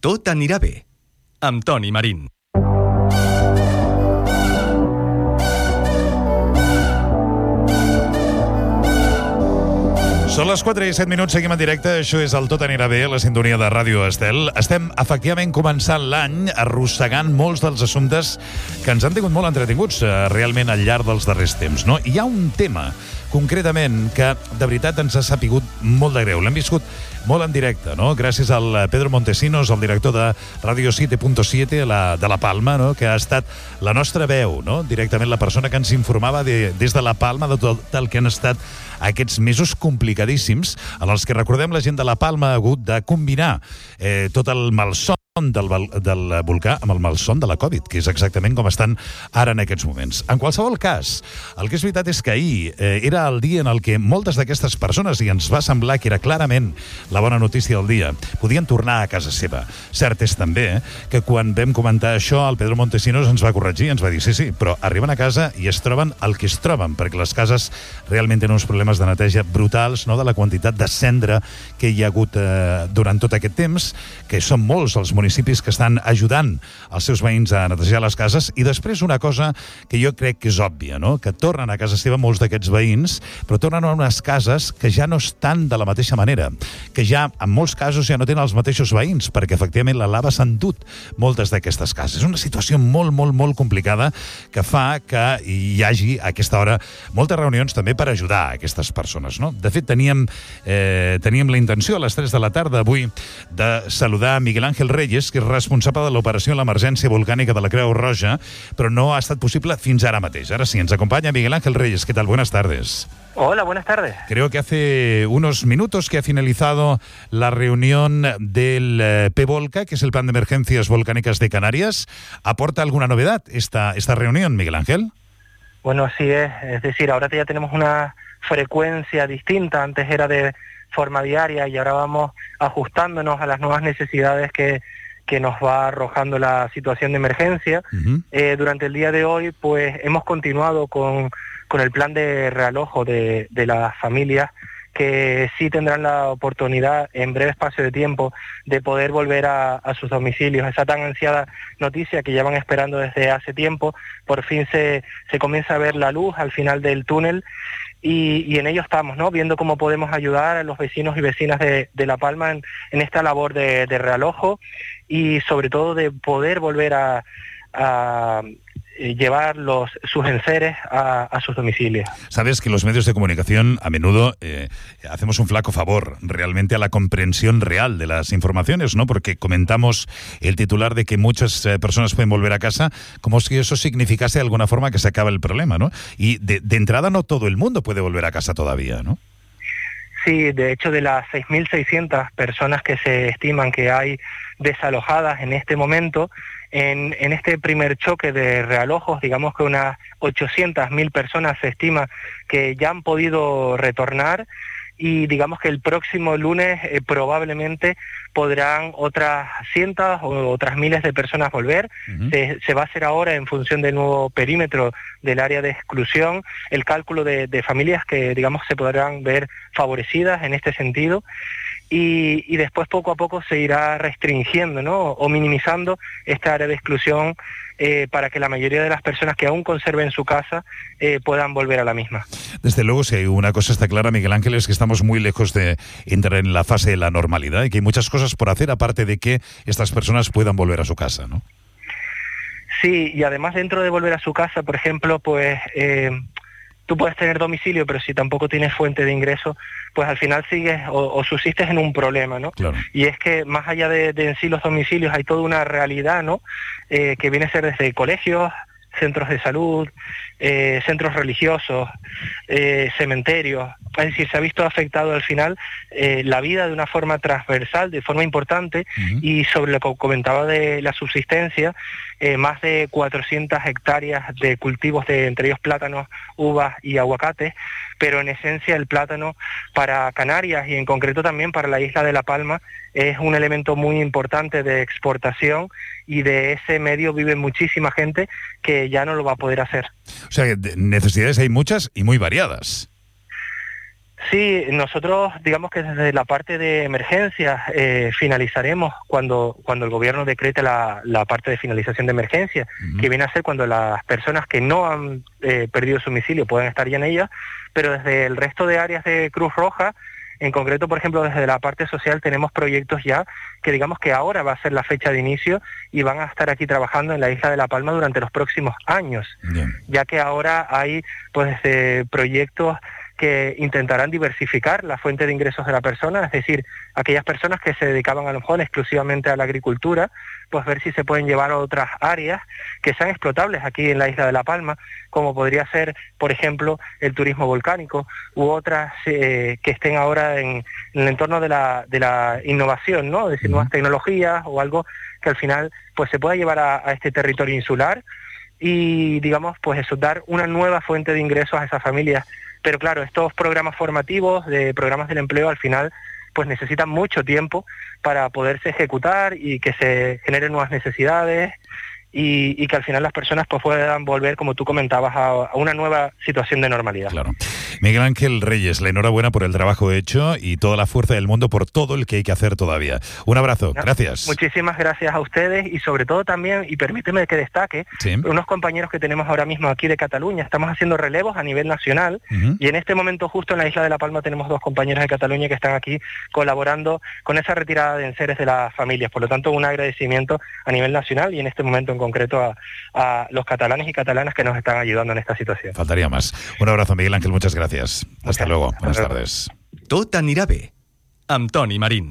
Tot anirà bé, amb Toni Marín. Són les 4 i 7 minuts, seguim en directe. Això és el Tot anirà bé, la sintonia de Ràdio Estel. Estem, efectivament, començant l'any arrossegant molts dels assumptes que ens han tingut molt entretinguts realment al llarg dels darrers temps, no? Hi ha un tema, concretament, que de veritat ens ha sapigut molt de greu. L'hem viscut molt en directe, no? Gràcies al Pedro Montesinos, el director de Radio 7.7 de La Palma, no? Que ha estat la nostra veu, no? Directament la persona que ens informava des de La Palma de tot el que han estat aquests mesos complicadíssims en els que, recordem, la gent de La Palma ha hagut de combinar tot el malson del volcà amb el malson de la Covid, que és exactament com estan ara en aquests moments. En qualsevol cas, el que és veritat és que ahir era el dia en el que moltes d'aquestes persones, i ens va semblar que era clarament la bona notícia del dia, podien tornar a casa seva. Cert és també que quan vam comentar això, el Pedro Montesinos ens va corregir, ens va dir sí, però arriben a casa i es troben el que es troben, perquè les cases realment tenen uns problemes de neteja brutals, no?, de la quantitat de cendra que hi ha hagut durant tot aquest temps, que són molts els municipis que estan ajudant els seus veïns a netejar les cases. I després una cosa que jo crec que és òbvia, no?, que tornen a casa seva molts d'aquests veïns, però tornen a unes cases que ja no estan de la mateixa manera, que ja en molts casos ja no tenen els mateixos veïns, perquè efectivament la lava s'ha endut moltes d'aquestes cases. És una situació molt complicada que fa que hi hagi a aquesta hora moltes reunions també per ajudar a aquestes persones, no? De fet, teníem la intenció a les 3 de la tarda avui de saludar Miguel Ángel Reyes, que és responsable de l'operació en l'emergència volcànica de la Creu Roja, però no ha estat possible fins ara mateix. Ahora sí, ens acompaña Miguel Ángel Reyes. ¿Qué tal? Buenas tardes. Hola, buenas tardes. Creo que hace unos minutos que ha finalizado la reunión del PVolca, que es el Plan de Emergencias Volcánicas de Canarias. ¿Aporta alguna novedad esta reunión, Miguel Ángel? Bueno, así es decir, ahora ya tenemos una frecuencia distinta. Antes era de forma diaria y ahora vamos ajustándonos a las nuevas necesidades que nos va arrojando la situación de emergencia. Uh-huh. Durante el día de hoy, pues hemos continuado con el plan de realojo de las familias, que sí tendrán la oportunidad en breve espacio de tiempo de poder volver a sus domicilios. Esa tan ansiada noticia que llevan esperando desde hace tiempo, por fin se comienza a ver la luz al final del túnel, y en ello estamos, ¿no?, viendo cómo podemos ayudar a los vecinos y vecinas de La Palma en esta labor de realojo, y sobre todo de poder volver a llevar sus enseres a sus domicilios. Sabes que los medios de comunicación a menudo hacemos un flaco favor realmente a la comprensión real de las informaciones, ¿no? Porque comentamos el titular de que muchas personas pueden volver a casa como si eso significase de alguna forma que se acaba el problema, ¿no? Y de entrada no todo el mundo puede volver a casa todavía, ¿no? Sí, de hecho, de las 6.600 personas que se estiman que hay desalojadas en este momento, en este primer choque de realojos, digamos que unas 800.000 personas se estima que ya han podido retornar, y digamos que el próximo lunes probablemente podrán otras cientos o otras miles de personas volver. Uh-huh. Se va a hacer ahora, en función del nuevo perímetro del área de exclusión, el cálculo de familias que, digamos, se podrán ver favorecidas en este sentido. Y después poco a poco se irá restringiendo, ¿no?, o minimizando esta área de exclusión para que la mayoría de las personas que aún conserven su casa puedan volver a la misma. Desde luego, si una cosa está clara, Miguel Ángel, es que estamos muy lejos de entrar en la fase de la normalidad y que hay muchas cosas por hacer, aparte de que estas personas puedan volver a su casa, ¿no? Sí, y además, dentro de volver a su casa, por ejemplo, pues tú puedes tener domicilio, pero si tampoco tienes fuente de ingreso, pues al final sigues o subsistes en un problema, ¿no? Claro. Y es que más allá de en sí los domicilios, hay toda una realidad, ¿no?, que viene a ser desde colegios, centros de salud, centros religiosos, cementerios. Es decir, se ha visto afectado al final la vida de una forma transversal, de forma importante. Uh-huh. Y sobre lo que comentaba de la subsistencia, más de 400 hectáreas de cultivos, entre ellos plátanos, uvas y aguacates, pero en esencia el plátano para Canarias y en concreto también para la isla de La Palma es un elemento muy importante de exportación, y de ese medio vive muchísima gente que ya no lo va a poder hacer. O sea, necesidades hay muchas y muy variadas. Sí, nosotros digamos que desde la parte de emergencias finalizaremos cuando el gobierno decrete la parte de finalización de emergencia, que viene a ser cuando las personas que no han perdido su domicilio pueden estar ya en ella, pero desde el resto de áreas de Cruz Roja, en concreto, por ejemplo, desde la parte social tenemos proyectos ya que digamos que ahora va a ser la fecha de inicio y van a estar aquí trabajando en la isla de La Palma durante los próximos años, ya que ahora hay pues proyectos que intentarán diversificar la fuente de ingresos de la persona, es decir, aquellas personas que se dedicaban a lo mejor exclusivamente a la agricultura, pues ver si se pueden llevar a otras áreas que sean explotables aquí en la isla de La Palma, como podría ser, por ejemplo, el turismo volcánico u otras que estén ahora en el entorno de la innovación, ¿no? Es decir, nuevas tecnologías o algo que al final pues se pueda llevar a este territorio insular y, digamos, pues eso, dar una nueva fuente de ingresos a esas familias. Pero claro, estos programas formativos, de programas del empleo, al final pues necesitan mucho tiempo para poderse ejecutar y que se generen nuevas necesidades y que al final las personas pues puedan volver, como tú comentabas, a una nueva situación de normalidad. Claro. Miguel Ángel Reyes, la enhorabuena por el trabajo hecho y toda la fuerza del mundo por todo el que hay que hacer todavía. Un abrazo, gracias. Muchísimas gracias a ustedes y sobre todo también, y permíteme que destaque, unos compañeros que tenemos ahora mismo aquí de Cataluña. Estamos haciendo relevos a nivel nacional y en este momento justo en la isla de La Palma tenemos 2 compañeros de Cataluña que están aquí colaborando con esa retirada de enseres de las familias. Por lo tanto, un agradecimiento a nivel nacional y en este momento en concreto a los catalanes y catalanas que nos están ayudando en esta situación. Faltaría más. Un abrazo, Miguel Ángel, muchas gracias. Hasta luego. Buenas tardes. Tot anirà bé, amb Toni Marín.